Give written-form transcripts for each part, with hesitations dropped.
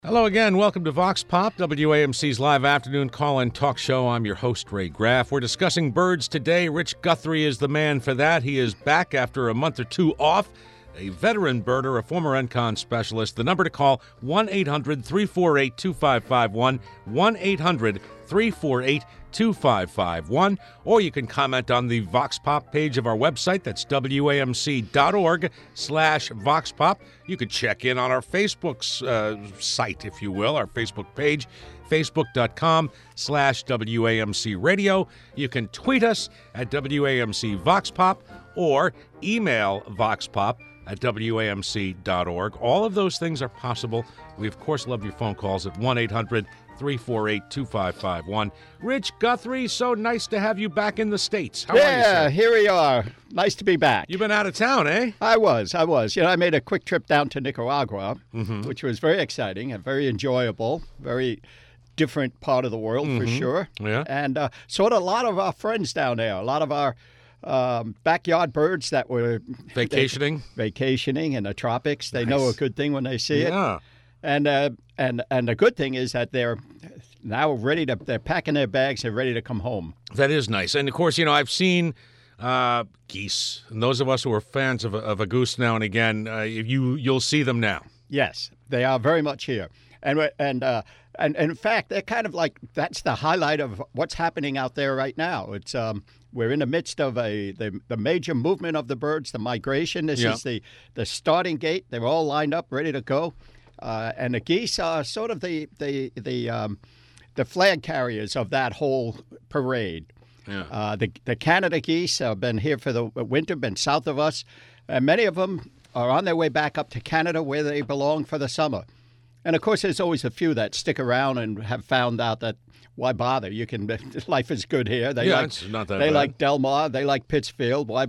Hello again. Welcome to Vox Pop, WAMC's live afternoon call-in talk show. I'm your host, Ray Graff. We're discussing birds today. Rich Guthrie is the man for that. He is back after a month or two off. A veteran birder, a former NCON specialist. The number to call, 1-800-348-2551, 1-800-348-2551. Or you can comment on the Vox Pop page of our website. That's WAMC.org/VoxPop. You could check in on our Facebook site, if you will, our Facebook page, facebook.com/WAMC Radio. You can tweet us at WAMC VoxPop or email VoxPop@WAMC.org. All of those things are possible. We, of course, love your phone calls at 1-800-348-2551. Rich Guthrie, so nice to have you back in the States. How are you, sir? Here we are. Nice to be back. You've been out of town, eh? I was. You know, I made a quick trip down to Nicaragua, which was very exciting and very enjoyable, very different part of the world for sure. Yeah. And saw a lot of our friends down there, a lot of our backyard birds that were vacationing in the tropics. They Nice. know a good thing when they see it. Yeah. And the good thing is that they're now they're packing their bags, they're ready to come home. That is nice. And, of course, you know, I've seen geese. And those of us who are fans of a goose now and again, you'll see them now. Yes, they are very much here. And in fact, they're kind of like, that's the highlight of what's happening out there right now. It's we're in the midst of the major movement of the birds, the migration. This is the starting gate. They're all lined up, ready to go. And the geese are sort of the flag carriers of that whole parade. Yeah. The Canada geese have been here for the winter, been south of us. And many of them are on their way back up to Canada where they belong for the summer. And, of course, there's always a few that stick around and have found out that why bother? Life is good here. It's not that bad. like Del Mar. They like Pittsfield. Why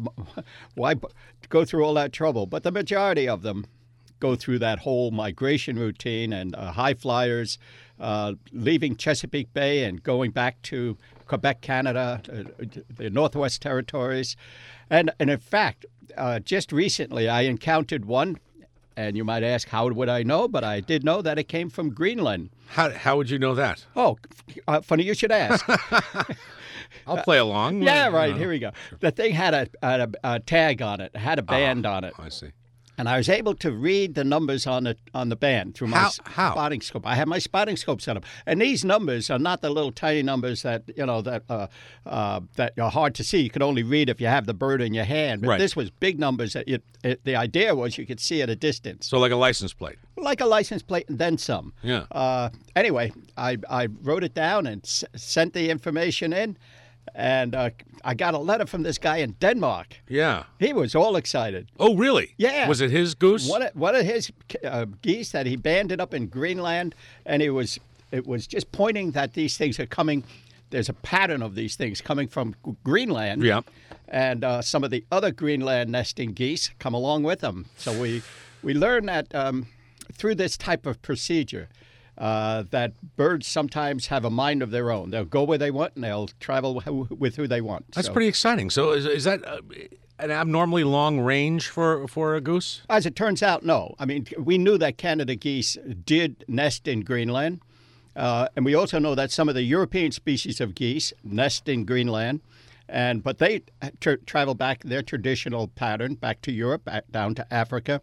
go through all that trouble? But the majority of them go through that whole migration routine and high flyers, leaving Chesapeake Bay and going back to Quebec, Canada, the Northwest Territories. And in fact, just recently I encountered one. And you might ask, how would I know? But I did know that it came from Greenland. How would you know that? Oh, funny you should ask. I'll play along. Yeah, right. Here we go. The thing had a tag on it, had a band on it. I see. And I was able to read the numbers on the band through my spotting scope. I have my spotting scope set up, and these numbers are not the little tiny numbers that that are hard to see. You can only read if you have the bird in your hand. But this was big numbers. The idea was you could see at a distance. So like a license plate. Like a license plate and then some. Yeah. Anyway, I wrote it down and sent the information in. And I got a letter from this guy in Denmark. Yeah. He was all excited. Oh, really? Yeah. Was it his goose? One of his geese that he banded up in Greenland, and it was just pointing that these things are coming. There's a pattern of these things coming from Greenland. Yeah. And some of the other Greenland nesting geese come along with them. So we learned that through this type of procedure, that birds sometimes have a mind of their own. They'll go where they want, and they'll travel with who they want. That's pretty exciting. So is that an abnormally long range for a goose? As it turns out, no. I mean, we knew that Canada geese did nest in Greenland, and we also know that some of the European species of geese nest in Greenland, but they travel back their traditional pattern back to Europe, back down to Africa,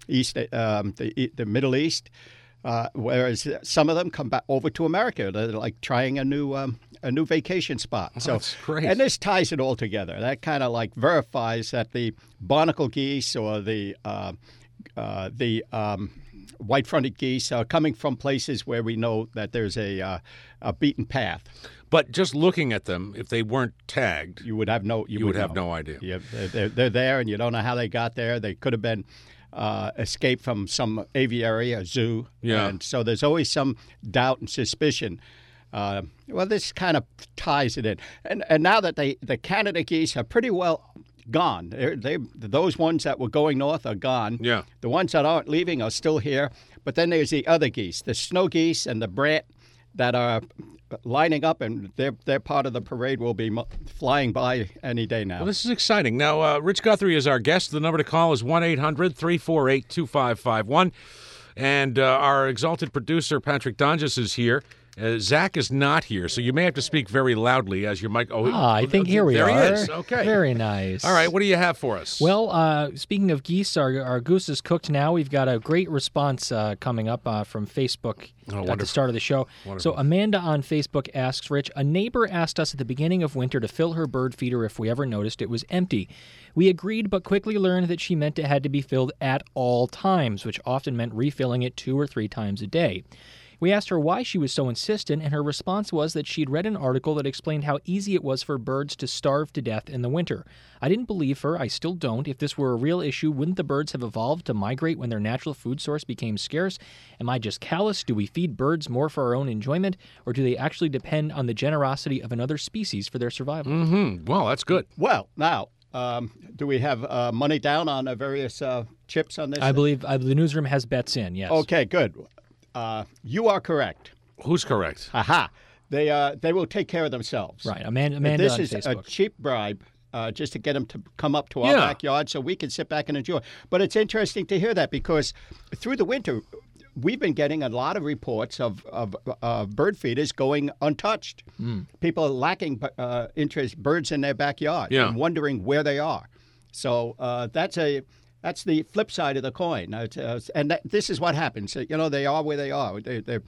the Middle East. Whereas some of them come back over to America. They're like trying a new vacation spot. Oh, that's great. And this ties it all together. That kind of like verifies that the barnacle geese or the white-fronted geese are coming from places where we know that there's a beaten path. But just looking at them, if they weren't tagged, you would have no idea. Yeah, they're there, and you don't know how they got there. They could have been escaped from some aviary, a zoo. Yeah. And so there's always some doubt and suspicion. Well, this kind of ties it in. And now that the Canada geese are pretty well gone. Those ones that were going north are gone. Yeah. The ones that aren't leaving are still here. But then there's the other geese, the snow geese and the brant, that are lining up, and they're part of the parade. Will be flying by any day now. Well, this is exciting. Now, Rich Guthrie is our guest. The number to call is 1-800-348-2551. And our exalted producer, Patrick Donges, is here. Zach is not here, so you may have to speak very loudly as your mic. I think here we are. There he is. Okay. Very nice. All right, what do you have for us? Well, speaking of geese, our goose is cooked now. We've got a great response coming up from Facebook at the start of the show. Wonderful. So Amanda on Facebook asks, Rich, a neighbor asked us at the beginning of winter to fill her bird feeder if we ever noticed it was empty. We agreed, but quickly learned that she meant it had to be filled at all times, which often meant refilling it 2 or 3 times a day. We asked her why she was so insistent, and her response was that she'd read an article that explained how easy it was for birds to starve to death in the winter. I didn't believe her. I still don't. If this were a real issue, wouldn't the birds have evolved to migrate when their natural food source became scarce? Am I just callous? Do we feed birds more for our own enjoyment, or do they actually depend on the generosity of another species for their survival? Mm-hmm. Well, that's good. Well, now, do we have money down on various chips on this? I believe the newsroom has bets in, yes. Okay, good. You are correct. Who's correct? Aha. They will take care of themselves. Right. Amanda this on is Facebook. a cheap bribe just to get them to come up to our backyard so we can sit back and enjoy. But it's interesting to hear that because through the winter, we've been getting a lot of reports of bird feeders going untouched. People lacking birds in their backyard and wondering where they are. So that's the flip side of the coin. This is what happens. They are where they are.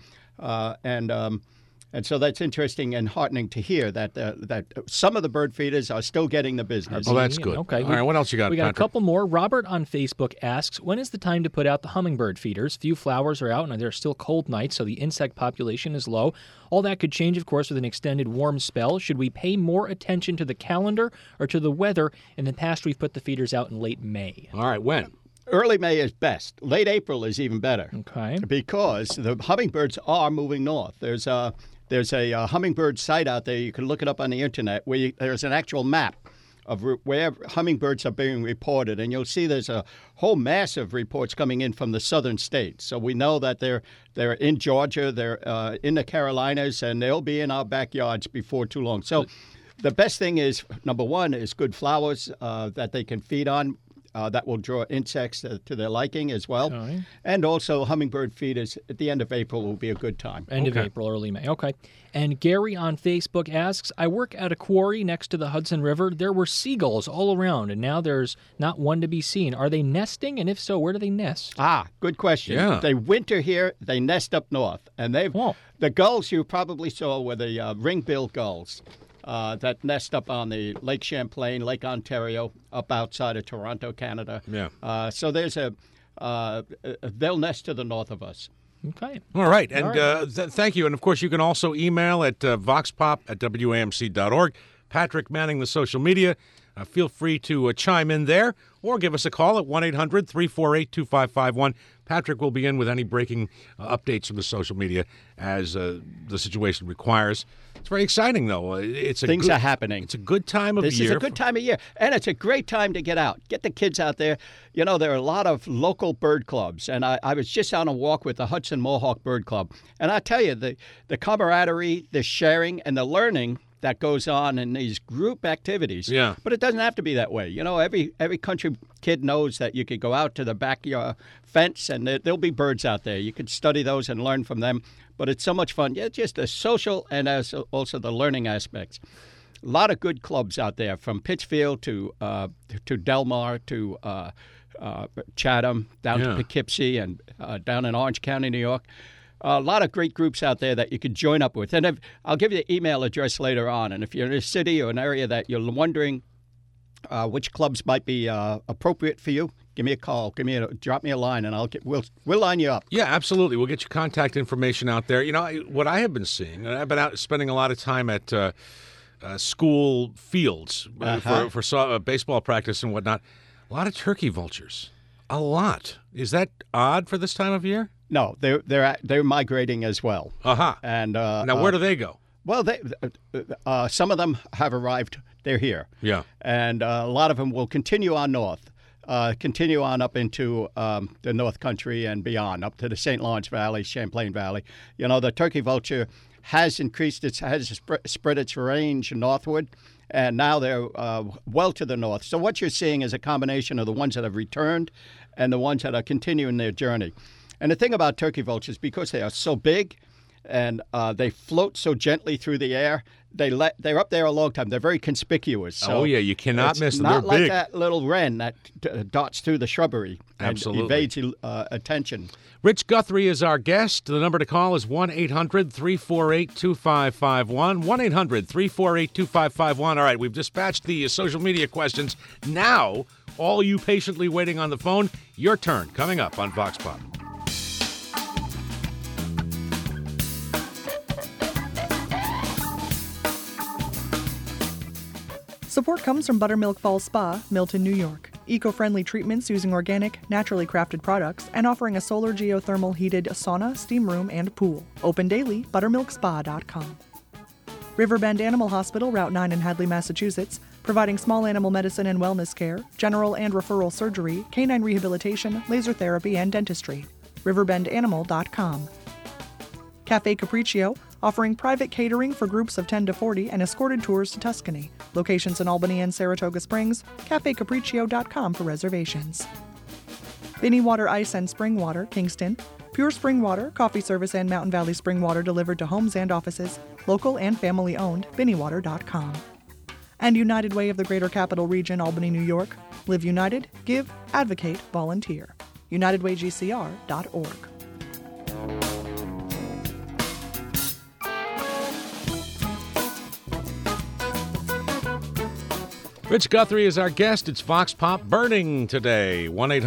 And so that's interesting and heartening to hear that some of the bird feeders are still getting the business. Oh, that's good. Okay. All right, what else you got, We got Patrick? a couple more. Robert on Facebook asks, when is the time to put out the hummingbird feeders? Few flowers are out, and there are still cold nights, so the insect population is low. All that could change, of course, with an extended warm spell. Should we pay more attention to the calendar or to the weather? In the past, we've put the feeders out in late May. All right, when? Early May is best. Late April is even better. Okay. Because the hummingbirds are moving north. There's a hummingbird site out there. You can look it up on the internet where there's an actual map of where hummingbirds are being reported, and you'll see there's a whole mass of reports coming in from the southern states. So we know that they're in Georgia, they're in the Carolinas, and they'll be in our backyards before too long. So the best thing is, number one, is good flowers that they can feed on. That will draw insects to their liking as well. Right. And also hummingbird feeders at the end of April will be a good time. End of April, early May. Okay. And Gary on Facebook asks, I work at a quarry next to the Hudson River. There were seagulls all around, and now there's not one to be seen. Are they nesting? And if so, where do they nest? Good question. Yeah. They winter here. They nest up north. And the gulls you probably saw were the ring-billed gulls. That nest up on the Lake Champlain, Lake Ontario, up outside of Toronto, Canada. Yeah. So there's they'll nest to the north of us. Okay. All right, and thank you. And, of course, you can also email at voxpop@wamc.org. Patrick manning the social media. Feel free to chime in there or give us a call at 1-800-348-2551. Patrick will be in with any breaking updates from the social media as the situation requires. It's very exciting, though. Things are happening. It's a good time of year. This is a good time of year, and it's a great time to get out. Get the kids out there. There are a lot of local bird clubs, and I was just on a walk with the Hudson Mohawk Bird Club, and I tell you, the camaraderie, the sharing, and the learning that goes on in these group activities. Yeah. But it doesn't have to be that way. Every country kid knows that you could go out to the backyard fence and there'll be birds out there. You could study those and learn from them. But it's so much fun. Yeah, just the social and also the learning aspects. A lot of good clubs out there, from Pittsfield to Delmar to Chatham, down to Poughkeepsie and down in Orange County, New York. A lot of great groups out there that you could join up with. And I'll give you the email address later on. And if you're in a city or an area that you're wondering which clubs might be appropriate for you, give me a call. Drop me a line, and we'll line you up. Yeah, absolutely. We'll get your contact information out there. What I have been seeing, and I've been out spending a lot of time at school fields for baseball practice and whatnot. A lot of turkey vultures. A lot. Is that odd for this time of year? No, they're migrating as well. And now, where do they go? Well, some of them have arrived. They're here. Yeah. And a lot of them will continue on north, continue on up into the North Country and beyond, up to the St. Lawrence Valley, Champlain Valley. The turkey vulture has spread its range northward, and now they're well to the north. So what you're seeing is a combination of the ones that have returned and the ones that are continuing their journey. And the thing about turkey vultures, because they are so big and they float so gently through the air, they're up there a long time. They're very conspicuous. So you cannot miss them. Not They're like big. that little wren that dots through the shrubbery and Absolutely. evades attention. Rich Guthrie is our guest. The number to call is 1-800-348-2551. 1-800-348-2551. All right, we've dispatched the social media questions. Now, all you patiently waiting on the phone, your turn coming up on Vox Pop. Support comes from Buttermilk Falls Spa, Milton, New York. Eco-friendly treatments using organic, naturally crafted products and offering a solar geothermal heated sauna, steam room, and pool. Open daily, buttermilkspa.com. Riverbend Animal Hospital, Route 9 in Hadley, Massachusetts, providing small animal medicine and wellness care, general and referral surgery, canine rehabilitation, laser therapy, and dentistry. riverbendanimal.com. Cafe Capriccio, offering private catering for groups of 10 to 40 and escorted tours to Tuscany. Locations in Albany and Saratoga Springs. CafeCapriccio.com for reservations. Vinny Water Ice and Spring Water, Kingston. Pure spring water, coffee service, and Mountain Valley spring water delivered to homes and offices. Local and family owned. VinnyWater.com. And United Way of the Greater Capital Region, Albany, New York. Live united, give, advocate, volunteer. UnitedWayGCR.org. Rich Guthrie is our guest. It's Vox Pop Burning today.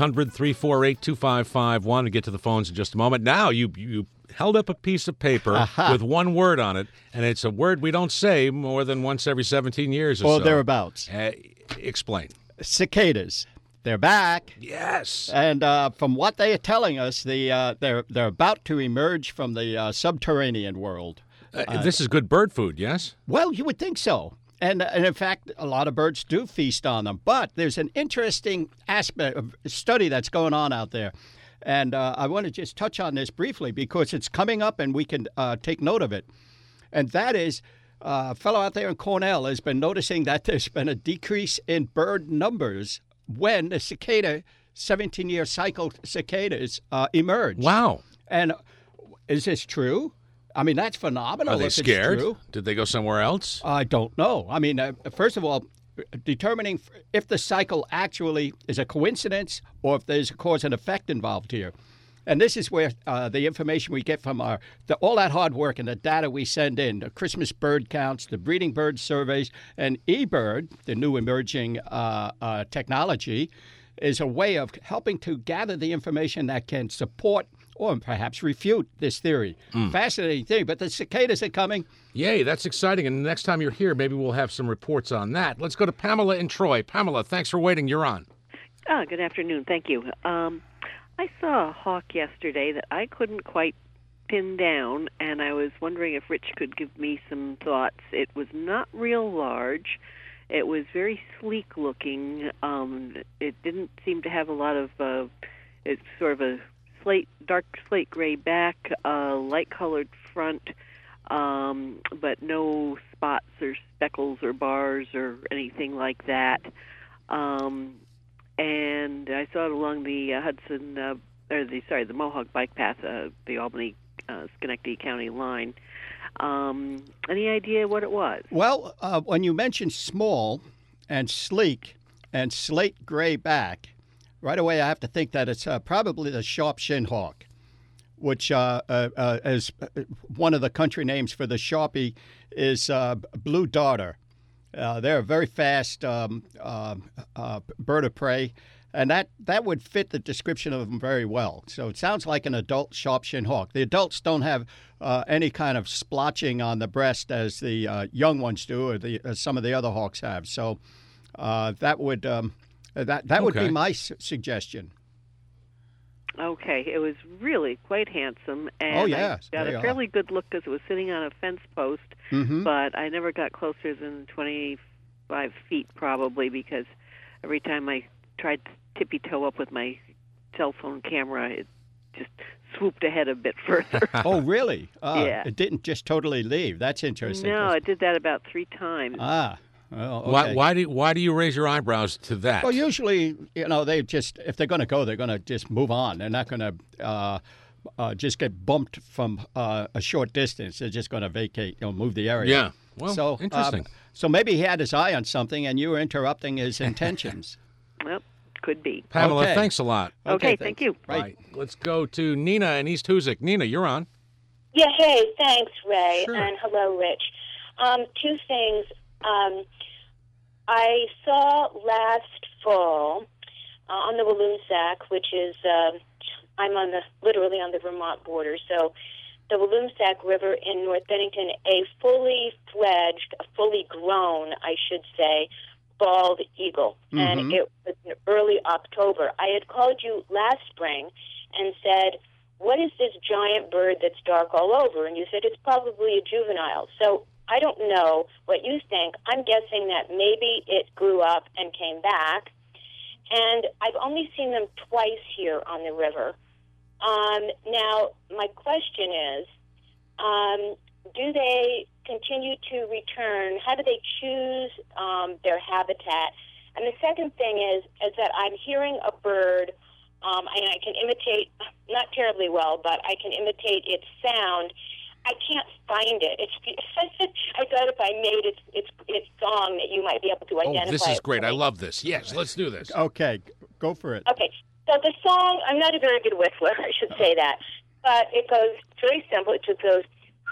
1-800-348-2551. We'll get to the phones in just a moment. Now, you held up a piece of paper with one word on it, and it's a word we don't say more than once every 17 years or so. Or thereabouts. Explain. Cicadas. They're back. Yes. And from what they are telling us, they're about to emerge from the subterranean world. This is good bird food, yes? Well, you would think so. And in fact, a lot of birds do feast on them. But there's an interesting aspect of study that's going on out there. And I want to just touch on this briefly because it's coming up and we can take note of it. And that is, a fellow out there in Cornell has been noticing that there's been a decrease in bird numbers when the 17-year cycle cicadas emerge. Wow. And is this true? I mean, that's phenomenal. Are they if scared? It's true. Did they go somewhere else? I don't know. I mean, first of all, determining if the cycle actually is a coincidence or if there's a cause and effect involved here. And this is where the information we get from all that hard work and the data we send in, the Christmas bird counts, the breeding bird surveys, and eBird, the new emerging technology, is a way of helping to gather the information that can support or perhaps refute this theory. Fascinating theory, but the cicadas are coming. Yay, that's exciting. And the next time you're here, maybe we'll have some reports on that. Let's go to Pamela in Troy. Pamela, thanks for waiting. You're on. Good afternoon. Thank you. I saw a hawk yesterday that I couldn't quite pin down, and I was wondering if Rich could give me some thoughts. It was not real large. It was very sleek looking. It didn't seem to have a lot of, it's sort of a dark slate gray back, light colored front, but no spots or speckles or bars or anything like that. And I saw it along the the Mohawk Bike Path, the Albany Schenectady County line. Any idea what it was? Well, when you mention small and sleek and slate gray back, right away I have to think that it's probably the sharp-shinned hawk, which is one of the country names for the Sharpie is blue darter. They're a very fast bird of prey, and that would fit the description of them very well. So it sounds like an adult sharp-shinned hawk. The adults don't have any kind of splotching on the breast as the young ones do, or as some of the other hawks have. So that would would be my suggestion. Okay, it was really quite handsome, and oh, yes, I got a fairly good look because it was sitting on a fence post, but I never got closer than 25 feet probably because every time I tried to tippy-toe up with my cell phone camera, it just swooped ahead a bit further. Oh, really? Yeah. It didn't just totally leave. That's interesting. No, it did that about 3 times. Well, okay. Why do you raise your eyebrows to that? Well, usually, they just, if they're going to go, they're going to just move on. They're not going to just get bumped from a short distance. They're just going to vacate, move the area. Yeah. Well, so interesting. So maybe he had his eye on something, and you were interrupting his intentions. Well, could be. Pamela, Okay. thanks a lot. Okay, thank you. Right. Let's go to Nina in East Hoosick. Nina, you're on. Yeah, hey, thanks, Ray, Sure. and hello, Rich. Two things. I saw last fall on the Walloomsac, which is I'm literally on the Vermont border, so the Walloomsac River in North Bennington, a fully fledged, fully grown, I should say, bald eagle, and it was in early October. I had called you last spring and said, what is this giant bird that's dark all over? And you said it's probably a juvenile. So I don't know what you think. I'm guessing that maybe it grew up and came back. And I've only seen them twice here on the river. Now, my question is, do they continue to return? How do they choose their habitat? And the second thing is that I'm hearing a bird, and I can imitate, not terribly well, but I can imitate its sound. I can't find it. I thought if I made its song that you might be able to identify. Oh, this is it great. for I me. love this. Yes, let's do this. Okay, go for it. Okay, so the song, I'm not a very good whistler, I should say that, but it goes, it's very simple, it just goes,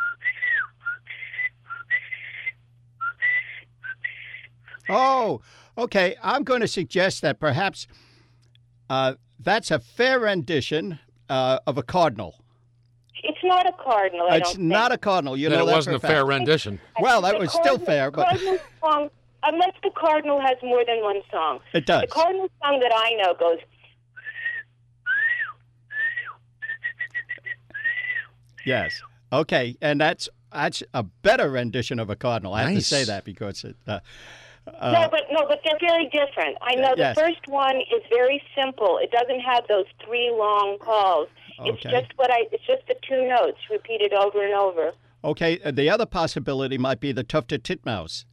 Oh, okay. I'm going to suggest that perhaps that's a fair rendition of a cardinal. it's not a cardinal, I It's don't not think. a cardinal. You Then know it that wasn't a for fair fact. rendition. Well, that The was still fair, but Cardinal song, unless the cardinal has more than one song. it does. The cardinal song that I know goes, Yes. Okay, and that's a better rendition of a cardinal. I have to Nice. say that because it. no, but they're very different. I know the Yes. first one is very simple. It doesn't have those three long calls. It's Okay. it's just the two notes repeated over and over. Okay, the other possibility might be the tufted titmouse.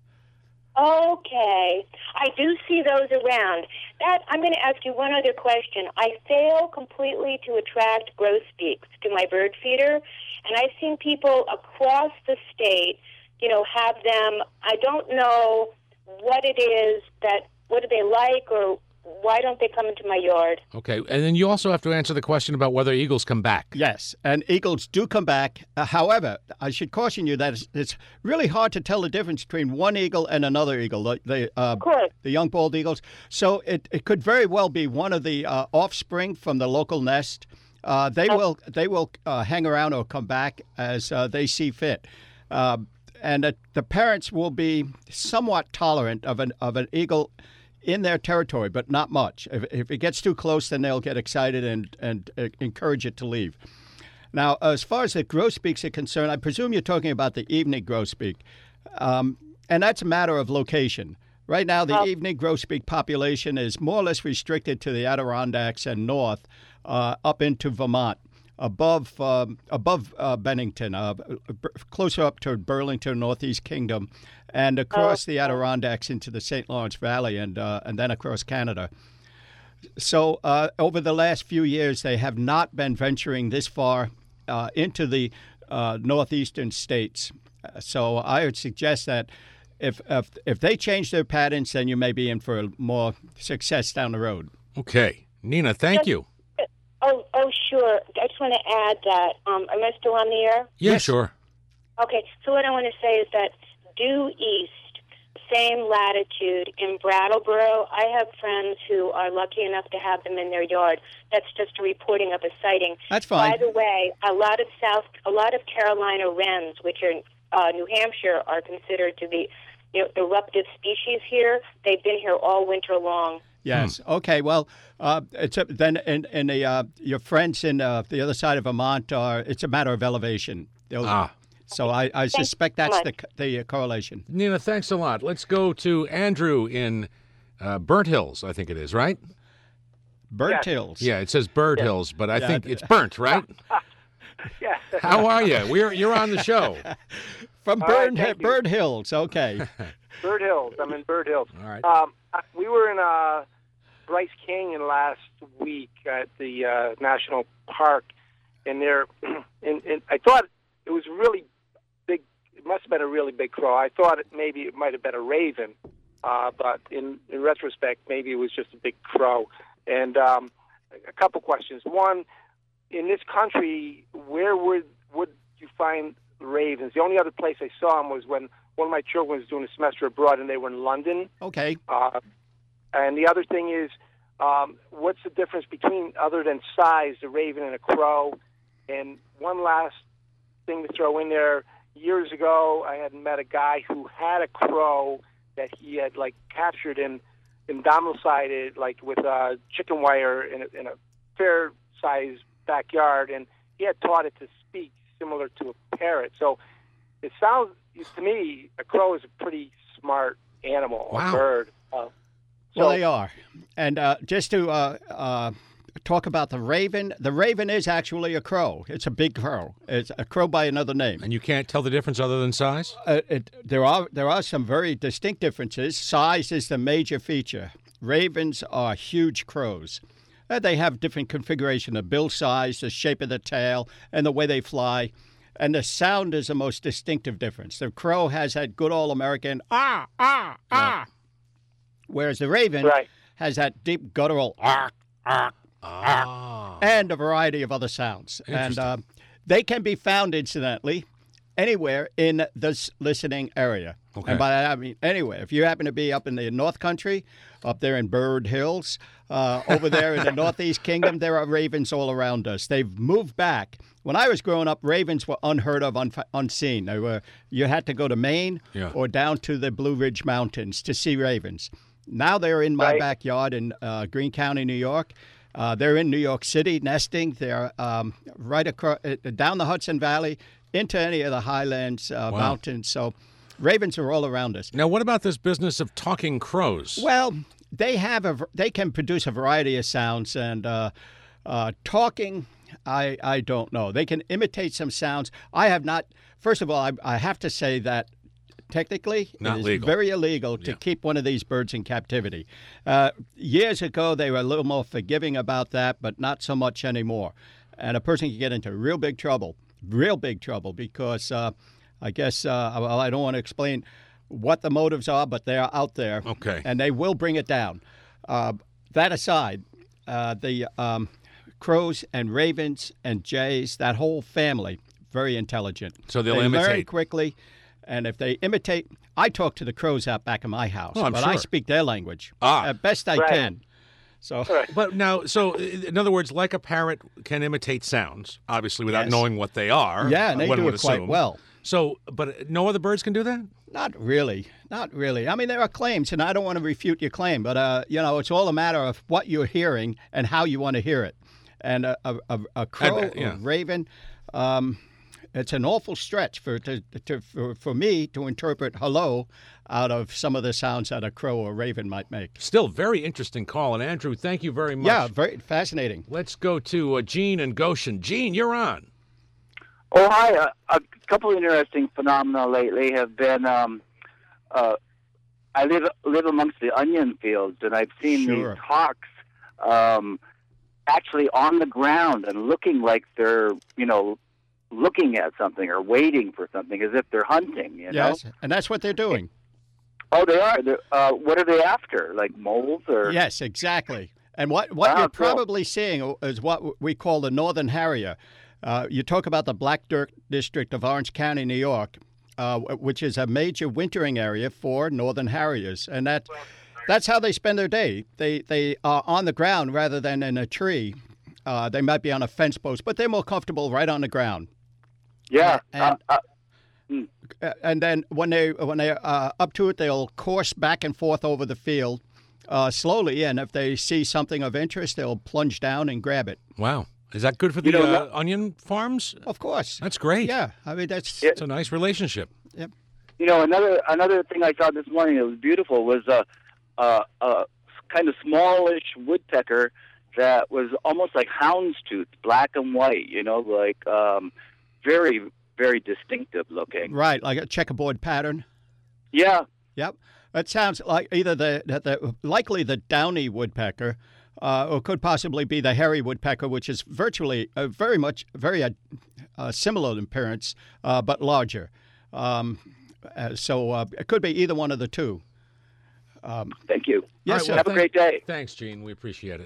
Okay. I do see those around. I'm going to ask you one other question. I fail completely to attract grosbeaks to my bird feeder, and I've seen people across the state, have them. I don't know what it is what do they like, or why don't they come into my yard? Okay, and then you also have to answer the question about whether eagles come back. Yes, and eagles do come back. However, I should caution you that it's really hard to tell the difference between one eagle and another eagle, Of course. the young bald eagles. So it could very well be one of the offspring from the local nest. They will hang around or come back as they see fit. And the parents will be somewhat tolerant of an eagle in their territory, but not much. If it gets too close, then they'll get excited and encourage it to leave. Now, as far as the grosbeaks are concerned, I presume you're talking about the evening grosbeak, and that's a matter of location. Right now, the evening grosbeak population is more or less restricted to the Adirondacks and north, up into Vermont, above Bennington, closer up to Burlington, Northeast Kingdom, and across the Adirondacks into the St. Lawrence Valley, and then across Canada. So over the last few years, they have not been venturing this far into the northeastern states. So I would suggest that if they change their patterns, then you may be in for more success down the road. Okay, Nina, thank you. Oh, sure. I just want to add that. Am I still on the air? Yeah, Yes. sure. Okay, so what I want to say is that due east, same latitude in Brattleboro, I have friends who are lucky enough to have them in their yard. That's just a reporting of a sighting. That's fine. By the way, a lot of Carolina wrens, which are New Hampshire, are considered to be eruptive species here. They've been here all winter long. Yes. Okay. Well, then your friends in the other side of Vermont it's a matter of elevation. So I suspect that's the correlation. Nina, thanks a lot. Let's go to Andrew in Burnt Hills, I think it is, right? Burnt Hills. Yeah, it says Bird Hills, but I Yeah. think it's burnt, right? Yeah. How are you? You're on the show. From All right, thank you. Bird Hills. Okay. Bird Hills. I'm in Bird Hills. All right. We were in Bryce Canyon last week at the National Park, and they're and I thought it was really big. It must have been a really big crow. I thought maybe it might have been a raven, but in retrospect, maybe it was just a big crow. And a couple questions. One, in this country, where would you find ravens? The only other place I saw them was when one of my children was doing a semester abroad, and they were in London. Okay. And the other thing is, what's the difference between, other than size, a raven and a crow? And one last thing to throw in there. Years ago, I had met a guy who had a crow that he had captured and domiciled with chicken wire in a fair-sized backyard, and he had taught it to speak similar to a parrot. So it sounds to me a crow is a pretty smart animal, Wow. a bird. Well, they are. And just to talk about the raven is actually a crow. It's a big crow. It's a crow by another name. And you can't tell the difference other than size? There are some very distinct differences. Size is the major feature. Ravens are huge crows. They have different configuration of bill size, the shape of the tail, and the way they fly. And the sound is the most distinctive difference. The crow has that good old American ah, ah, ah. Whereas the raven Right. has that deep guttural ah, ah, Ah. and a variety of other sounds. And they can be found, incidentally, anywhere in this listening area. Okay. And by that, I mean anywhere. If you happen to be up in the North Country, up there in Bird Hills, over there in the Northeast Kingdom, there are ravens all around us. They've moved back. When I was growing up, ravens were unheard of, unseen. You had to go to Maine or down to the Blue Ridge Mountains to see ravens. Now they're in my backyard in Greene County, New York. They're in New York City nesting. They're right across down the Hudson Valley into any of the highlands, mountains. So ravens are all around us. Now, what about this business of talking crows? Well, they can produce a variety of sounds, and talking, I don't know. They can imitate some sounds. I have not. First of all, I have to say that technically, Not it is legal. very illegal to keep one of these birds in captivity. Years ago, they were a little more forgiving about that, but not so much anymore. And a person can get into real big trouble, because I guess, I don't want to explain what the motives are, but they are out there. Okay. And they will bring it down. That aside, the crows and ravens and jays, that whole family, very intelligent. So they'll they learn imitate. quickly. And if they imitate, I talk to the crows out back in my house, Oh, I'm but sure. I speak their language best I Right. can. So, But now, so in other words, like a parrot can imitate sounds, obviously, without Yes. knowing what they are. yeah, and they one do would it quite assume. well. So, but no other birds can do that? Not really. I mean, there are claims, and I don't want to refute your claim, but it's all a matter of what you're hearing and how you want to hear it. And a crow, a raven, it's an awful stretch for me to interpret hello out of some of the sounds that a crow or raven might make. Still, very interesting call. And Andrew, thank you very much. Yeah, very fascinating. Let's go to Gene and Goshen. Gene, you're on. Oh, hi. A couple of interesting phenomena lately have been, I live amongst the onion fields, and I've seen Sure. these hawks actually on the ground and looking like they're, looking at something or waiting for something as if they're hunting, you know? Yes, and that's what they're doing. Oh, they are? What are they after? Like moles or? Yes, exactly. And what Ah, you're cool. probably seeing is what we call the northern harrier. You talk about the Black Dirt District of Orange County, New York, which is a major wintering area for northern harriers, and that's how they spend their day. They are on the ground rather than in a tree. They might be on a fence post, but they're more comfortable right on the ground. Yeah. And then when they're up to it, they'll course back and forth over the field slowly, and if they see something of interest, they'll plunge down and grab it. Wow. Is that good for the onion farms? Of course. That's great. Yeah, I mean that's It's a nice relationship. Yep. Another thing I saw this morning that was beautiful was a kind of smallish woodpecker that was almost like houndstooth, black and white. Very, very distinctive looking. Right, like a checkerboard pattern. Yeah. Yep. It sounds like either likely the downy woodpecker, or could possibly be the hairy woodpecker, which is virtually very similar in appearance, but larger. So it could be either one of the two. Thank you. Yes, sir. Have a great day. Thanks, Gene. We appreciate it.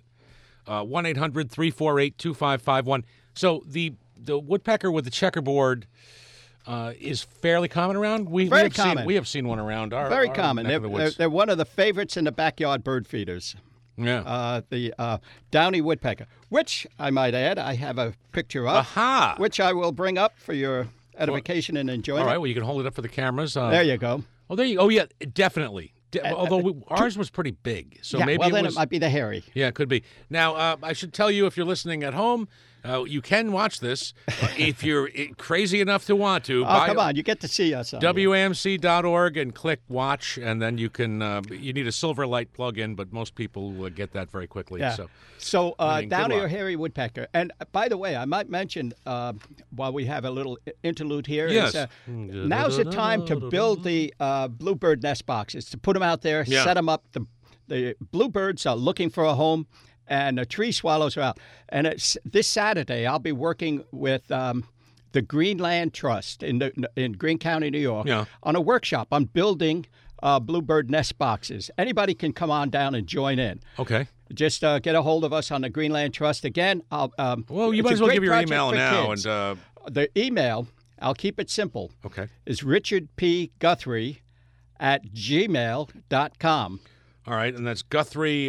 1-800-348-2551. So the woodpecker with the checkerboard is fairly common around. We have seen one around our Very our common. neck of the woods. They're one of the favorites in the backyard bird feeders. Yeah. The downy woodpecker, which I might add, I have a picture of, Aha! which I will bring up for your edification and enjoyment. All right. Well, you can hold it up for the cameras. There you go. Oh, there you. Oh, yeah. Definitely. Although ours was pretty big, so Yeah, maybe well, then it might be the hairy. Yeah, it could be. Now, I should tell you, if you're listening at home, you can watch this if you're crazy enough to want to. Oh, come on. You get to see us on here. WAMC.org and click watch, and then you can. You need a Silverlight plug-in, but most people will get that very quickly. Yeah. So downy good or luck. hairy woodpecker. And by the way, I might mention while we have a little interlude here, Yes. Now's the time to build the bluebird nest boxes, to put them out there, Yeah. set them up. The bluebirds are looking for a home, and the tree swallows are out. And it's this Saturday, I'll be working with the Greenland Trust in Greene County, New York, Yeah. on a workshop on building bluebird nest boxes. Anybody can come on down and join in. Okay. Just get a hold of us on the Greenland Trust. Again, Well, you it's might a as well great give your project email for now. kids. And The email, I'll keep it simple, okay. is richardpguthrie@gmail.com. All right, and that's Guthrie.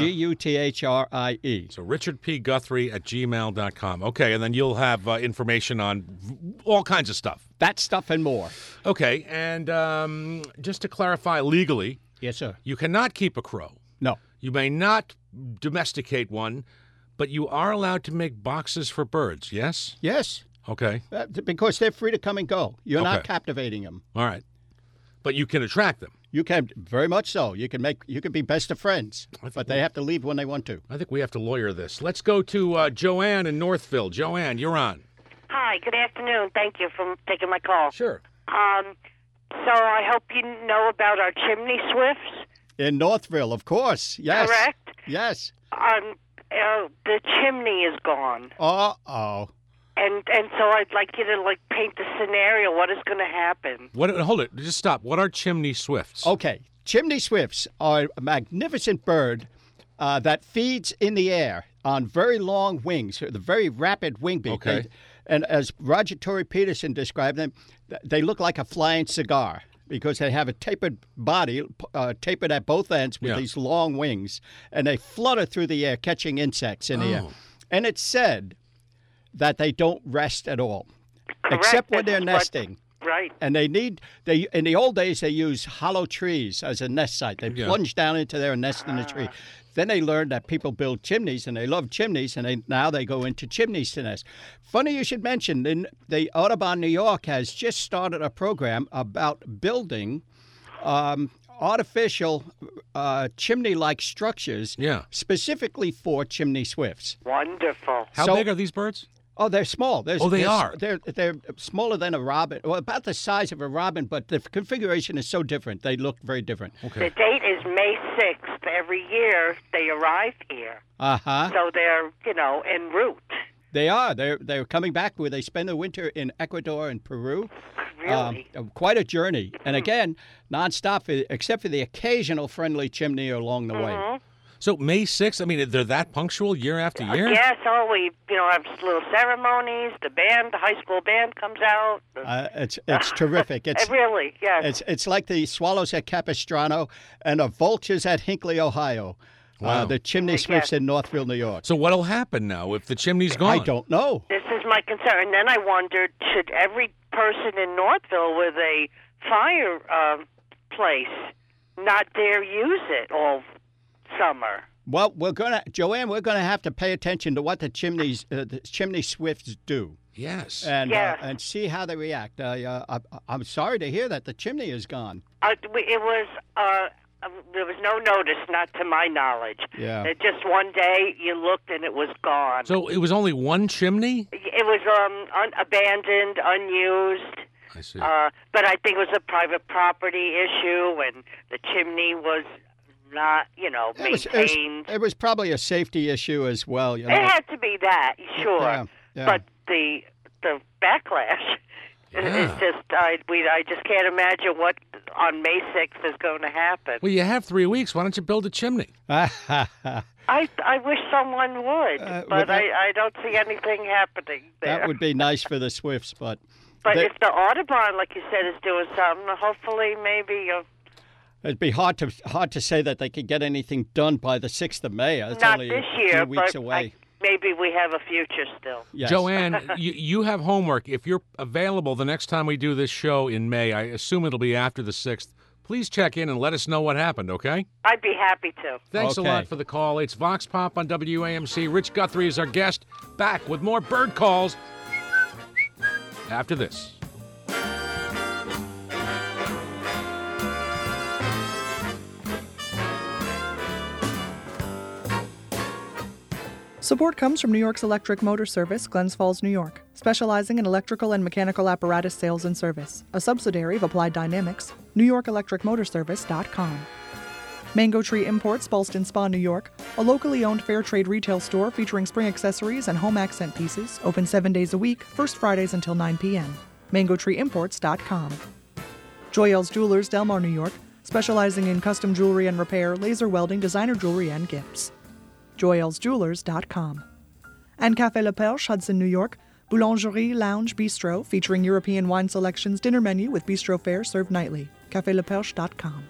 Guthrie. So richardpguthrie@gmail.com. Okay, and then you'll have information on all kinds of stuff. That stuff and more. Okay, and just to clarify legally, Yes, sir. you cannot keep a crow. No. You may not domesticate one, but you are allowed to make boxes for birds, yes? Yes, Okay, because they're free to come and go. You're not Okay. captivating them. all right. But you can attract them. You can, very much so. You can be best of friends, but they have to leave when they want to. I think we have to lawyer this. Let's go to Joanne in Northville. Joanne, you're on. Hi, good afternoon. Thank you for taking my call. Sure. So I hope you know about our chimney swifts. In Northville, of course. Yes. Correct? Yes. The chimney is gone. Uh-oh. And so I'd like you to paint the scenario. What is going to happen? Hold it. Just stop. What are chimney swifts? Okay. Chimney swifts are a magnificent bird that feeds in the air on very long wings, the very rapid wing beat. Okay. And as Roger Tory Peterson described them, they look like a flying cigar because they have a tapered body, tapered at both ends with these long wings, and they flutter through the air, catching insects in the air. And it's said that they don't rest at all, Correct. except when they're That's nesting. Right. And in the old days, they used hollow trees as a nest site. They plunge down into there and nest in the tree. Then they learned that people build chimneys, and they love chimneys, and now they go into chimneys to nest. Funny you should mention, the Audubon New York has just started a program about building artificial chimney-like structures specifically for chimney swifts. Wonderful. How big are these birds? Oh, they're small. They are. They're smaller than a robin, well, about the size of a robin, but the configuration is so different. They look very different. Okay. The date is May 6th. Every year they arrive here. Uh-huh. So they're, en route. They are. They're coming back where they spend the winter in Ecuador and Peru. Really? Quite a journey. And again, nonstop, except for the occasional friendly chimney along the way. So May 6th, I mean, they're that punctual year after year? Yes, we have little ceremonies. The high school band comes out. It's terrific. It's really, yes. It's like the swallows at Capistrano and the vultures at Hinckley, Ohio. Wow. The chimney swifts in Northville, New York. So what'll happen now if the chimney's gone? I don't know. This is my concern. And then I wondered, should every person in Northville with a fire place not dare use it all summer? Well, Joanne, we're gonna have to pay attention to what the chimney swifts do. Yes. And see how they react. I'm sorry to hear that the chimney is gone. There was no notice, not to my knowledge. Yeah. Just one day you looked and it was gone. So it was only one chimney? It was abandoned, unused. I see. But I think it was a private property issue, and the chimney was not, maintained. It was probably a safety issue as well. It had to be that, sure. Yeah. But the backlash is just, I just can't imagine what on May 6th is going to happen. Well, you have 3 weeks. Why don't you build a chimney? I wish someone would, but I don't see anything happening there. That would be nice for the Swifts, but if the Audubon, like you said, is doing something, hopefully maybe... it'd be hard to say that they could get anything done by the 6th of May. It's not only this a year, few weeks but away. Maybe we have a future still. Yes. Joanne, you have homework. If you're available the next time we do this show in May, I assume it'll be after the 6th, please check in and let us know what happened, okay? I'd be happy to. Thanks a lot for the call. It's Vox Pop on WAMC. Rich Guthrie is our guest. Back with more bird calls after this. Support comes from New York's Electric Motor Service, Glens Falls, New York, specializing in electrical and mechanical apparatus sales and service, a subsidiary of Applied Dynamics, NewYorkElectricMotorService.com. Mango Tree Imports, Ballston Spa, New York, a locally owned fair trade retail store featuring spring accessories and home accent pieces, open 7 days a week, first Fridays until 9 p.m. MangoTreeImports.com. Joyel's Jewelers, Delmar, New York, specializing in custom jewelry and repair, laser welding, designer jewelry, and gifts. JoyelsJewelers.com. And Café Le Perche, Hudson, New York, Boulangerie, Lounge, Bistro, featuring European wine selections, dinner menu with bistro fare served nightly. CaféLePerche.com.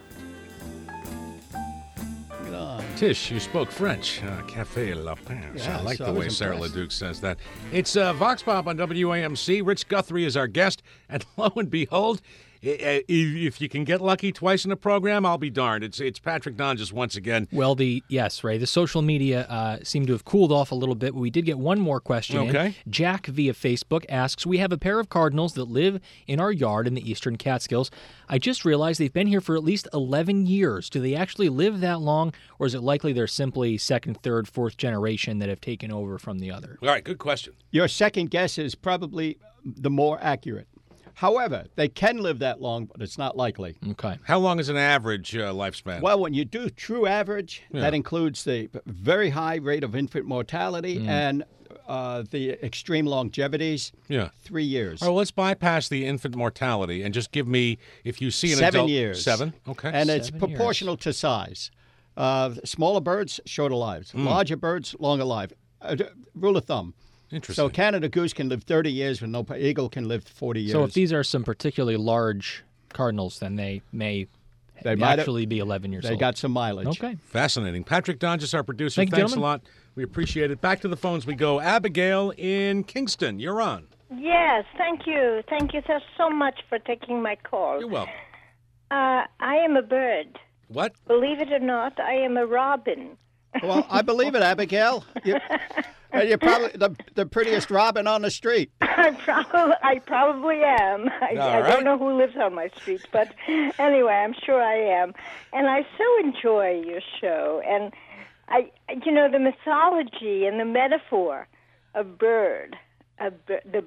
Tish, you spoke French. Café La Perche. Yeah, I like so the I way was Sarah impressed. LeDuc says that. It's Vox Pop on WAMC. Rich Guthrie is our guest. And lo and behold, if you can get lucky twice in a program, I'll be darned. It's Patrick Donges once again. Well, yes, Ray. The social media seemed to have cooled off a little bit, but we did get one more question in. Okay. Jack via Facebook asks, we have a pair of cardinals that live in our yard in the Eastern Catskills. I just realized they've been here for at least 11 years. Do they actually live that long, or is it likely they're simply second, third, fourth generation that have taken over from the other? All right, good question. Your second guess is probably the more accurate. However, they can live that long, but it's not likely. Okay. How long is an average lifespan? Well, when you do true average, that includes the very high rate of infant mortality and the extreme longevities. 3 years. All right, well, let's bypass the infant mortality and just give me, if you see an 7 adult... years. 7? Okay. And it's 7 proportional to size. Smaller birds, shorter lives. Larger birds, longer life. Rule of thumb. Interesting. So Canada goose can live 30 years, and no eagle can live 40 years. So if these are some particularly large cardinals, then they may actually be 11 years old. They got some mileage. Okay. Fascinating. Patrick Donges, our producer. Thank you, Thanks a gentlemen. lot. We appreciate it. Back to the phones we go. Abigail in Kingston, you're on. Yes, thank you. Thank you so much for taking my call. You're welcome. I am a bird. What? Believe it or not, I am a robin. Well, I believe it, Abigail. You're probably the prettiest robin on the street. I probably am. I don't know who lives on my street, but anyway, I'm sure I am. And I so enjoy your show. And the mythology and the metaphor of birds. I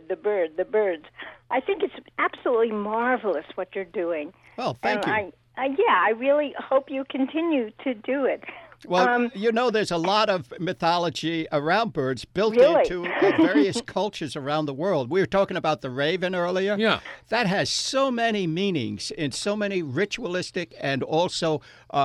think it's absolutely marvelous what you're doing. Well, thank you. I really hope you continue to do it. Well, there's a lot of mythology around birds built Really? into various cultures around the world. We were talking about the raven earlier. Yeah. That has so many meanings in so many ritualistic and also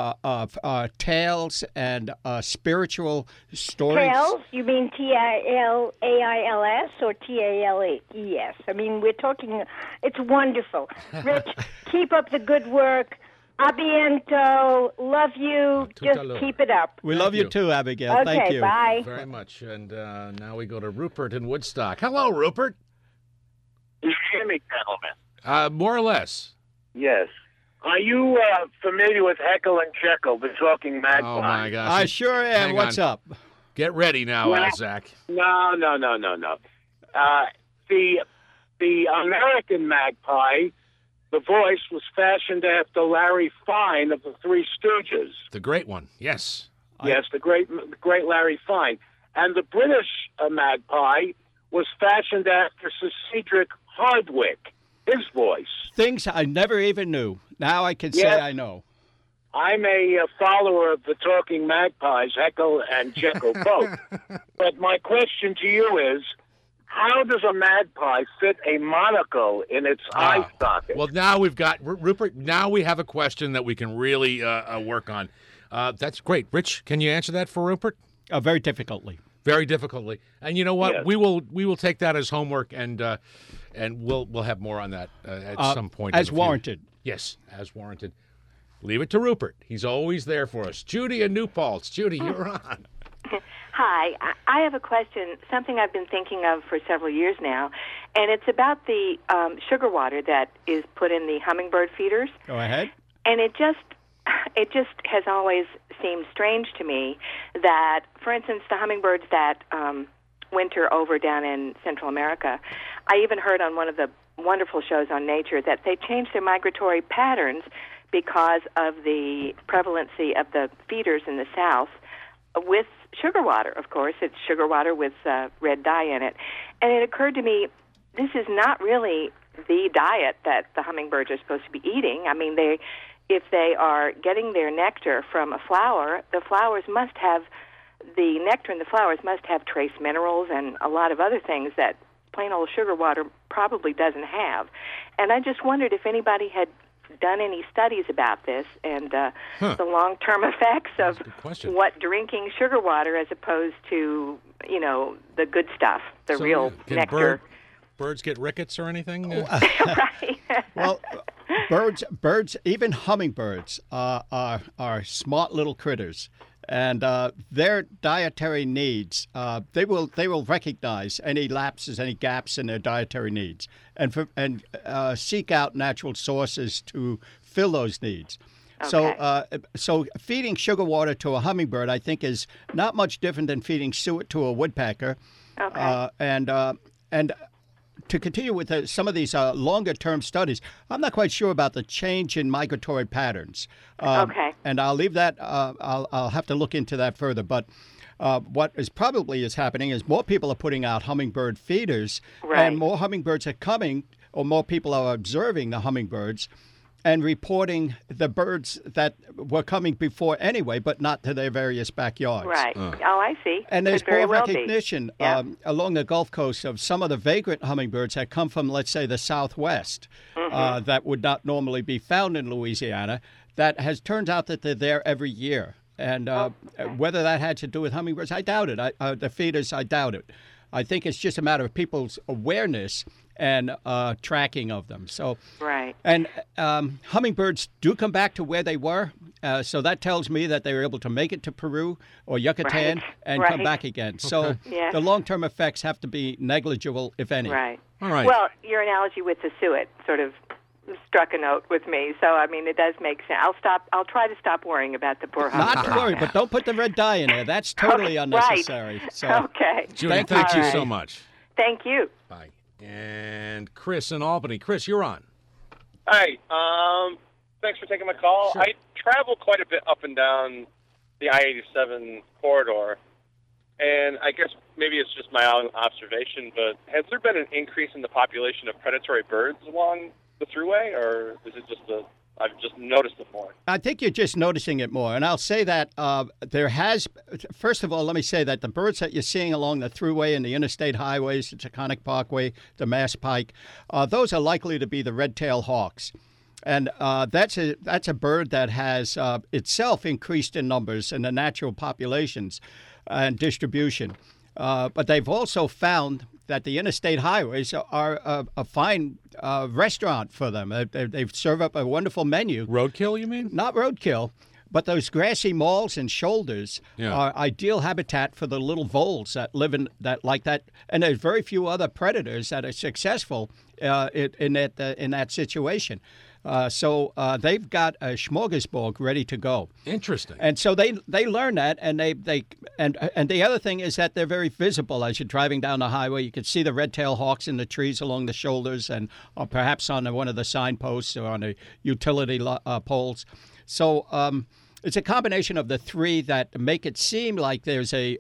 tales and spiritual stories. Tales? You mean T-I-L-A-I-L-S or T-A-L-E-S? I mean, we're talking, it's wonderful. Rich, keep up the good work. Abiento, love you. Just keep it up. We love you too, Abigail. Okay, Thank you. bye. Very much. And now we go to Rupert in Woodstock. Hello, Rupert. Can you hear me, gentlemen? More or less. Yes. Are you familiar with Heckle and Jekyll, the talking magpie? Oh, my gosh. I sure am. Hang What's on. up? Get ready now, Well, Zach. No. The American magpie, the voice was fashioned after Larry Fine of the Three Stooges. The great one, yes. Yes, the great Larry Fine. And the British magpie was fashioned after Sir Cedric Hardwicke, his voice. Things I never even knew. Now I can say Yes. I know. I'm a follower of the talking magpies, Heckle and Jekyll both. But my question to you is, how does a magpie fit a monocle in its eye socket? Well, now we've got, Rupert, now we have a question that we can really work on. That's great. Rich, can you answer that for Rupert? Very difficultly. Very difficultly. And you know what? Yes. We will take that as homework, and we'll have more on that at some point. As warranted. Yes, as warranted. Leave it to Rupert. He's always there for us. Judy in New Paltz. Judy, you're on. Hi. I have a question, something I've been thinking of for several years now, and it's about the sugar water that is put in the hummingbird feeders. Go ahead. And it just has always seemed strange to me that, for instance, the hummingbirds that winter over down in Central America, I even heard on one of the wonderful shows on nature that they change their migratory patterns because of the prevalency of the feeders in the South with sugar water, of course. It's sugar water with red dye in it. And it occurred to me, this is not really the diet that the hummingbirds are supposed to be eating. I mean, if they are getting their nectar from a flower, the nectar in the flowers must have trace minerals and a lot of other things that plain old sugar water probably doesn't have. And I just wondered if anybody had done any studies about this and the long-term effects of what drinking sugar water as opposed to, the good stuff, the real nectar. Birds get rickets or anything? Right. Well, birds, even hummingbirds, are smart little critters, and their dietary needs, they will recognize any lapses, any gaps in their dietary needs, and seek out natural sources to fill those needs. Okay. So feeding sugar water to a hummingbird, I think, is not much different than feeding suet to a woodpecker. Okay. And to continue with some of these longer-term studies, I'm not quite sure about the change in migratory patterns. Okay. And I'll leave that. I'll have to look into that further. But what is probably happening is more people are putting out hummingbird feeders, and more hummingbirds are coming, or more people are observing the hummingbirds and reporting the birds that were coming before anyway, but not to their various backyards. Right. Oh, I see. And there's more recognition along the Gulf Coast of some of the vagrant hummingbirds that come from, let's say, the Southwest, that would not normally be found in Louisiana, that turns out that they're there every year. And whether that had to do with hummingbirds, I doubt it. The feeders, I doubt it. I think it's just a matter of people's awareness and tracking of them. So, and hummingbirds do come back to where they were. So that tells me that they were able to make it to Peru or Yucatan and come back again. So the long-term effects have to be negligible, if any. Right. All right. Well, your analogy with the suet sort of struck a note with me. So, I mean, it does make sense. I'll try to stop worrying about the poor hummingbird. Not to worry, but don't put the red dye in there. That's totally unnecessary. Right. So, okay. Judy, thank you so much. Thank you. Bye. And Chris in Albany. Chris, you're on. Hi. Thanks for taking my call. Sure. I travel quite a bit up and down the I-87 corridor, and I guess maybe it's just my own observation, but has there been an increase in the population of predatory birds along the thruway, or is it just I've just noticed it more? I think you're just noticing it more. And I'll say that first of all, let me say that the birds that you're seeing along the thruway and the interstate highways, the Taconic Parkway, the Mass Pike, those are likely to be the red-tailed hawks. And that's a bird that has itself increased in numbers in the natural populations and distribution. But they've also found that the interstate highways are a fine restaurant for them. They serve up a wonderful menu. Roadkill, you mean? Not roadkill, but those grassy malls and shoulders are ideal habitat for the little voles that live in that like that. And there's very few other predators that are successful in that situation. So they've got a smorgasbord ready to go. Interesting. And so they learn that, and and the other thing is that they're very visible as you're driving down the highway. You can see the red-tailed hawks in the trees along the shoulders, and perhaps on one of the signposts or on the utility poles. So it's a combination of the three that make it seem like there's a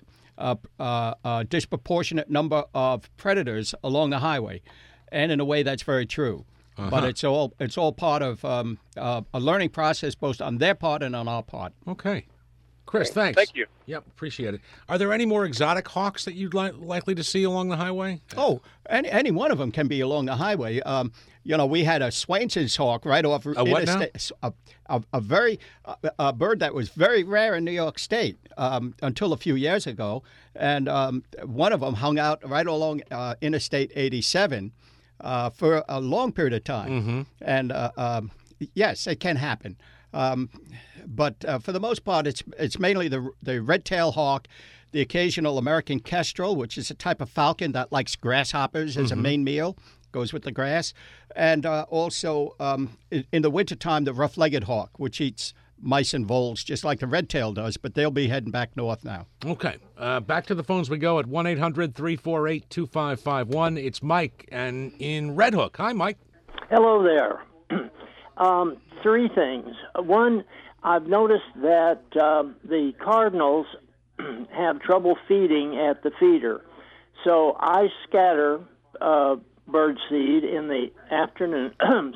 disproportionate number of predators along the highway, and in a way that's very true. but it's all part of a learning process, both on their part and on our part. Okay. Chris, thanks. Thank you. Yep, appreciate it. Are there any more exotic hawks that you'd likely to see along the highway? Oh, any one of them can be along the highway. We had a Swainson's hawk right off interstate. A very bird that was very rare in New York State until a few years ago, and one of them hung out right along Interstate 87 for a long period of time. And yes, it can happen. But for the most part, it's mainly the red-tailed hawk, the occasional American kestrel, which is a type of falcon that likes grasshoppers as a main meal, goes with the grass, and also in the wintertime, the rough-legged hawk, which eats mice and voles, just like the red-tailed does, but they'll be heading back north now. Okay. Back to the phones we go at 1-800-348-2551. It's Mike, and in Red Hook. Hi, Mike. Hello there. Three things. One, I've noticed that the cardinals have trouble feeding at the feeder. So I scatter bird seed in the afternoon,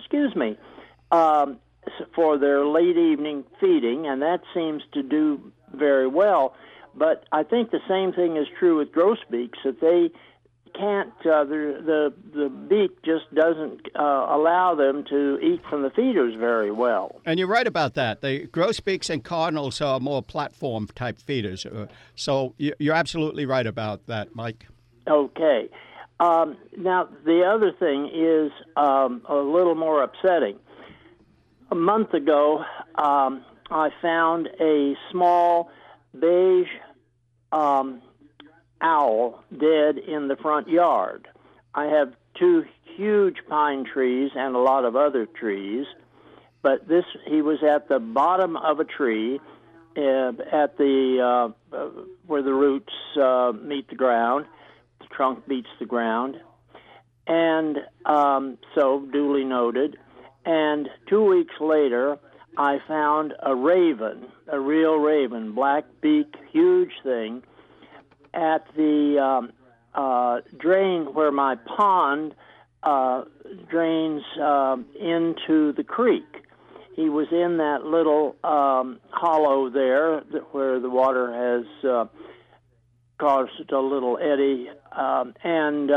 for their late evening feeding, and that seems to do very well. But I think the same thing is true with grosbeaks, that they can't, the beak just doesn't allow them to eat from the feeders very well. And you're right about that. The grosbeaks and cardinals are more platform-type feeders. So you're absolutely right about that, Mike. Okay. Now, the other thing is a little more upsetting. A month ago, I found a small beige owl dead in the front yard. I have two huge pine trees and a lot of other trees, but he was at the bottom of a tree at the where the roots meet the ground, the trunk meets the ground, and so duly noted. And 2 weeks later, I found a raven, a real raven, black beak, huge thing, at the drain where my pond drains into the creek. He was in that little hollow there where the water has caused a little eddy, and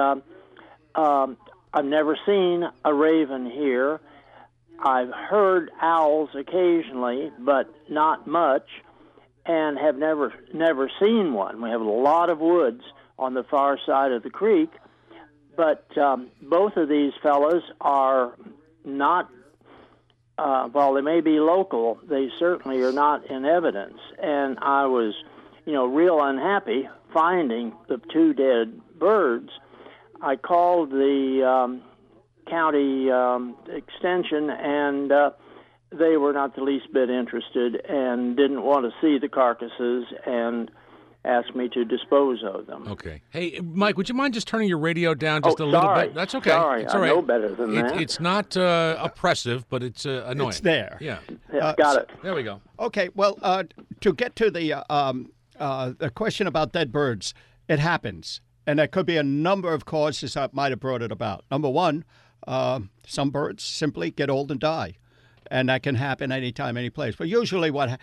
I've never seen a raven here. I've heard owls occasionally, but not much, and have never seen one. We have a lot of woods on the far side of the creek, but both of these fellows are not, while they may be local, they certainly are not in evidence. And I was, real unhappy finding the two dead birds. I called the county extension, and they were not the least bit interested and didn't want to see the carcasses and asked me to dispose of them. Okay. Hey, Mike, would you mind just turning your radio down just a little bit? That's okay. Sorry, it's all right. I know better than that. It's not oppressive, but it's annoying. It's there. Yeah. Got it. There we go. Okay, well, to get to the question about dead birds, it happens. And there could be a number of causes that might have brought it about. Number one, some birds simply get old and die. And that can happen anytime, any place. But usually what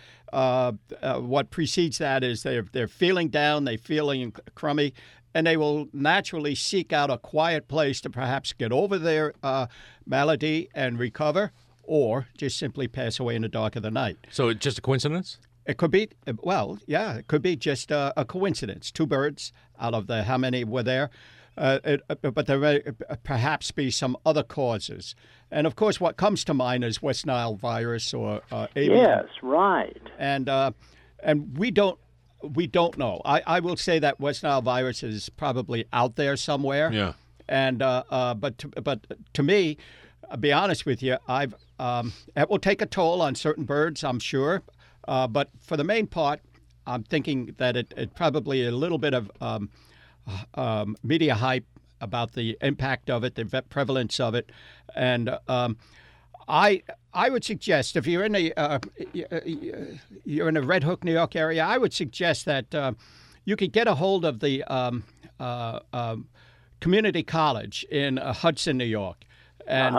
precedes that is they're feeling down, they're feeling crummy, and they will naturally seek out a quiet place to perhaps get over their malady and recover, or just simply pass away in the dark of the night. So it's just a coincidence? It could be, it could be just a coincidence. Two birds out of the how many were there. But there may perhaps be some other causes. And, of course, what comes to mind is West Nile virus or avian. Yes, right. And we don't know. I will say that West Nile virus is probably out there somewhere. Yeah. And but to me, I'll be honest with you, it will take a toll on certain birds, I'm sure. But for the main part, I'm thinking that it probably a little bit of media hype about the impact of it, the prevalence of it, and I would suggest if you're in the Red Hook, New York area, I would suggest that you could get a hold of the community college in Hudson, New York. And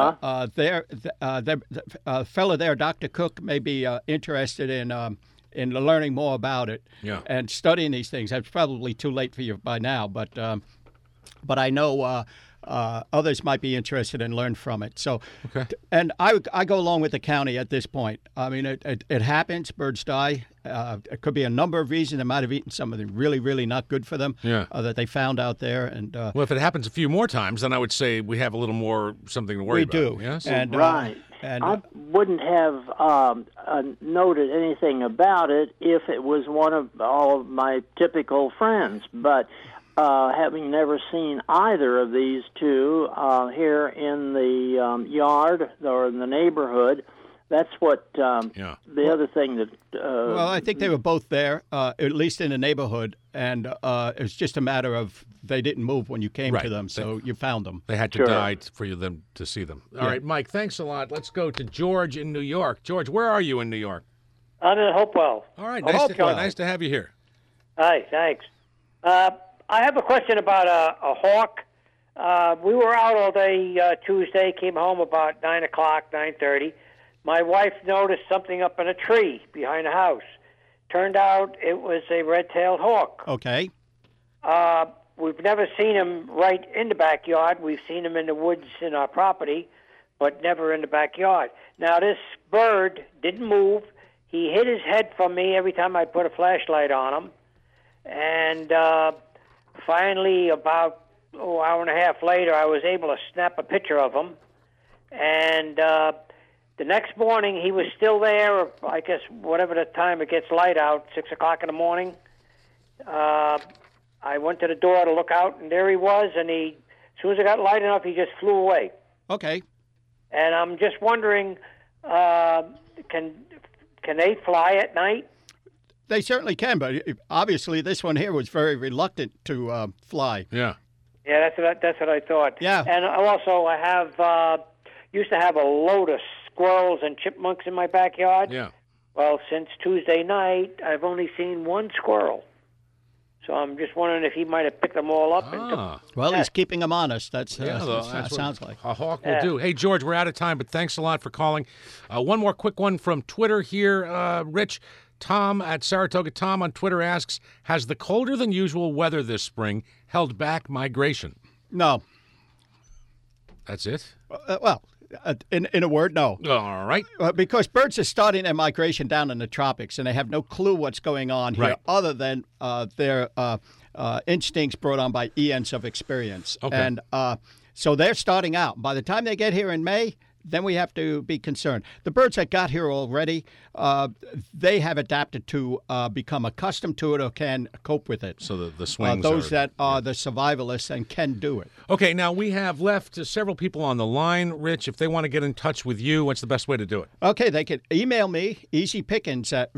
the fellow there, Dr. Cook, may be interested in learning more about it and studying these things. It's probably too late for you by now, but I know others might be interested and learn from it. So, and I go along with the county at this point. I mean, it happens. Birds die. It could be a number of reasons. They might have eaten something really, really not good for them that they found out there. And well, if it happens a few more times, then I would say we have a little more something to worry about. We do. Yes? And, right. And I wouldn't have noted anything about it if it was one of all of my typical friends, but having never seen either of these two here in the yard or in the neighborhood, that's what the other thing that... well, I think they were both there, at least in the neighborhood, and it was just a matter of they didn't move when you came to them, so you found them. They had to die for them to see them. All right, Mike, thanks a lot. Let's go to George in New York. George, where are you in New York? I'm in Hopewell. All right, nice to have you here. Hi, thanks. I have a question about a hawk. We were out all day Tuesday, came home about 9 o'clock, 9:30. My wife noticed something up in a tree behind the house. Turned out it was a red-tailed hawk. Okay. We've never seen him right in the backyard. We've seen him in the woods in our property, but never in the backyard. Now, this bird didn't move. He hid his head from me every time I put a flashlight on him. And finally, about an hour and a half later, I was able to snap a picture of him. And the next morning, he was still there, I guess, whatever the time it gets light out, 6 o'clock in the morning. I went to the door to look out, and there he was, and as soon as it got light enough, he just flew away. Okay. And I'm just wondering, can they fly at night? They certainly can, but obviously this one here was very reluctant to fly. Yeah. Yeah, that's what I thought. Yeah. And also, I have used to have a load of squirrels and chipmunks in my backyard. Yeah. Well, since Tuesday night, I've only seen one squirrel. So I'm just wondering if he might have picked them all up. Well, he's keeping them honest. That's sounds like a hawk will do. Hey, George, we're out of time, but thanks a lot for calling. One more quick one from Twitter here, Rich. Tom at Saratoga Tom on Twitter asks, has the colder than usual weather this spring held back migration? No. That's it? In a word, no. All right. Because birds are starting their migration down in the tropics, and they have no clue what's going on here other than their instincts brought on by eons of experience. Okay. And so they're starting out. By the time they get here in May, then we have to be concerned. The birds that got here already, they have adapted to become accustomed to it or can cope with it. So the swings those that are the survivalists and can do it. Okay, now we have left several people on the line. Rich, if they want to get in touch with you, what's the best way to do it? Okay, they can email me, Easy Pickens, at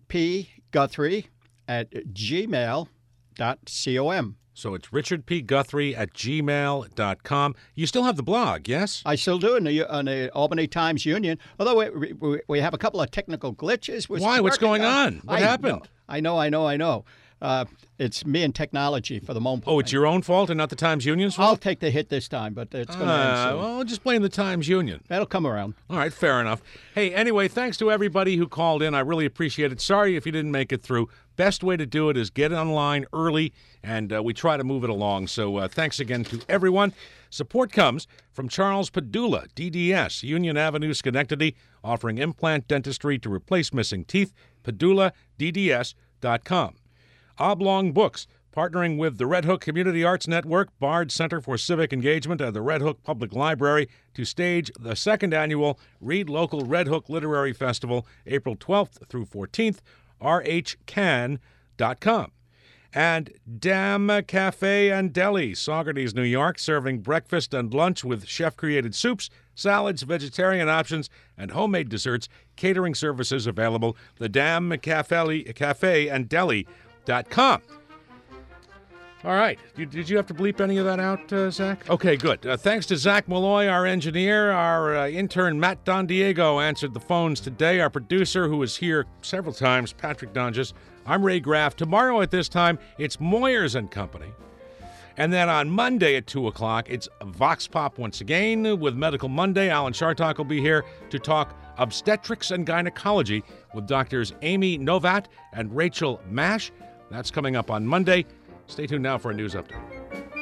richardpguthrie@gmail.com. So it's richardpguthrie@gmail.com. You still have the blog, yes? I still do on the Albany Times Union, although we have a couple of technical glitches. Why? What's going on? What happened? I know. It's me and technology for the moment. Oh, it's your own fault and not the Times Union's fault? I'll take the hit this time, but it's going to end soon. Well, just blame the Times Union. That'll come around. All right, fair enough. Hey, anyway, thanks to everybody who called in. I really appreciate it. Sorry if you didn't make it through. Best way to do it is get online early, and we try to move it along. So thanks again to everyone. Support comes from Charles Padula, DDS, Union Avenue, Schenectady, offering implant dentistry to replace missing teeth. PadulaDDS.com. Oblong Books, partnering with the Red Hook Community Arts Network, Bard Center for Civic Engagement, and the Red Hook Public Library to stage the second annual Read Local Red Hook Literary Festival, April 12th through 14th, rhcan.com. And Dam Cafe and Deli, Saugerties, New York, serving breakfast and lunch with chef-created soups, salads, vegetarian options, and homemade desserts. Catering services available. The Dam Cafe and Deli.com. All right. Did you have to bleep any of that out, Zach? Okay, good. Thanks to Zach Malloy, our engineer. Our intern, Matt Don Diego, answered the phones today. Our producer, who was here several times, Patrick Donges. I'm Ray Graff. Tomorrow at this time, it's Moyers and Company. And then on Monday at 2 o'clock, it's Vox Pop once again with Medical Monday. Alan Chartock will be here to talk obstetrics and gynecology with doctors Amy Novat and Rachel Mash. That's coming up on Monday. Stay tuned now for a news update.